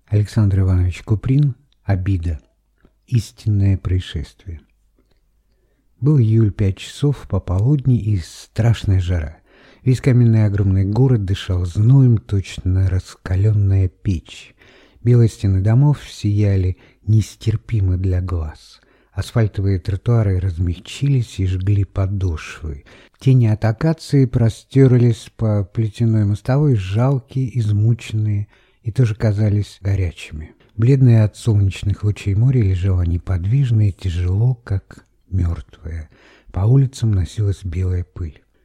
Александр Иванович Куприн. Обида. Истинное происшествие. Был июль, 5 часов пополудни и страшная жара. Весь каменный огромный город дышал зноем, точно раскаленная печь. Белые стены домов сияли нестерпимо для глаз. Асфальтовые тротуары размягчились и жгли подошвы. Тени от акации простерлись по плетяной мостовой, жалкие, измученные, и тоже казались горячими. Бледное от солнечных лучей море лежало неподвижно и тяжело, как мертвое. По улицам носилась белая пыль.